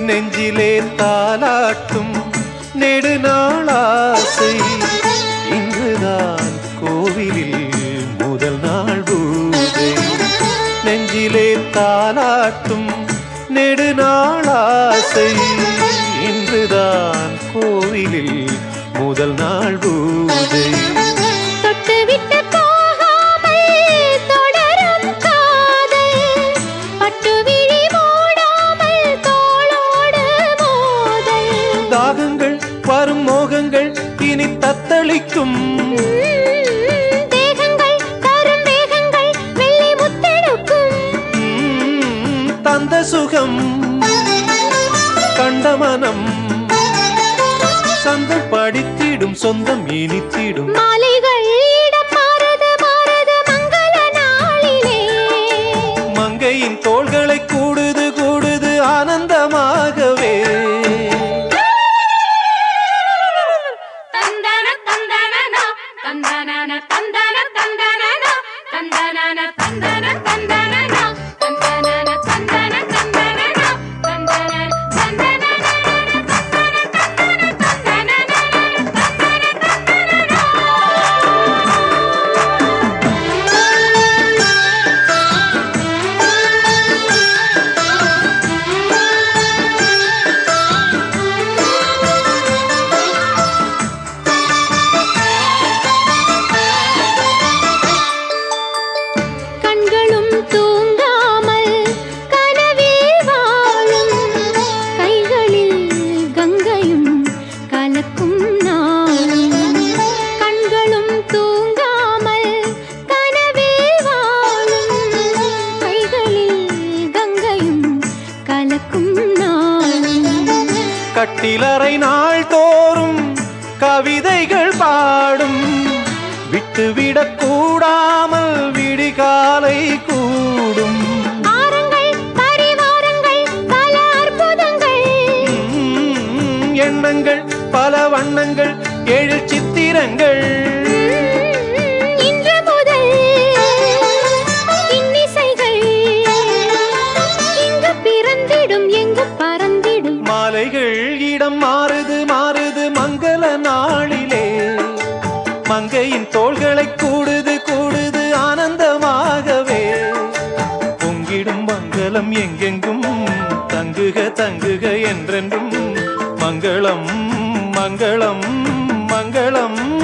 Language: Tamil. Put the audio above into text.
நெஞ்சிலே தாலாட்டும் நெடுநாளாசை இன்றுதான் கோவிலில் முதல் நாள் பூஜை. நெஞ்சிலே தாலாட்டும் நெடுநாளாசை இன்றுதான் கோவிலில் முதல் நாள் பூஜை. தாகங்கள் வரும் மோகங்கள் இனி தத்தளிக்கும் தேகங்கள் தரும் வேகங்கள் வெள்ளி முத்தெடுக்கும். தந்த சுகம் கண்ட மனம் சந்தம் படித்திடும் சொந்தம் இனித்திடும். மாலைகள் இடம் மாறுது மாறுது மங்கள நாளிலே. மங்கையின் தோள்களை கூடுது கூடுது ஆனந்தமாகவே. கட்டிலறை நாள் தோறும் கவிதைகள் பாடும் விட்டுவிடக் கூடாமல் விடிகாலை கூடும். எண்ணங்கள் பல வண்ணங்கள் ஏழு சித்திரங்கள். இன்று முதல் இன்னிசைகள் இங்கு பிறந்திடும் எங்கு பறந்திடும். மாலைகள் இடம் மாறுது மாறுது மங்கள நாளிலே. மங்கையின் தோள்களை கூடுது கூடுது ஆனந்தமாகவே. பொங்கிடும் மங்களம் எங்கெங்கும் தங்குக தங்குக என்றென்றும் மங்களம் மங்களம் மங்களம்.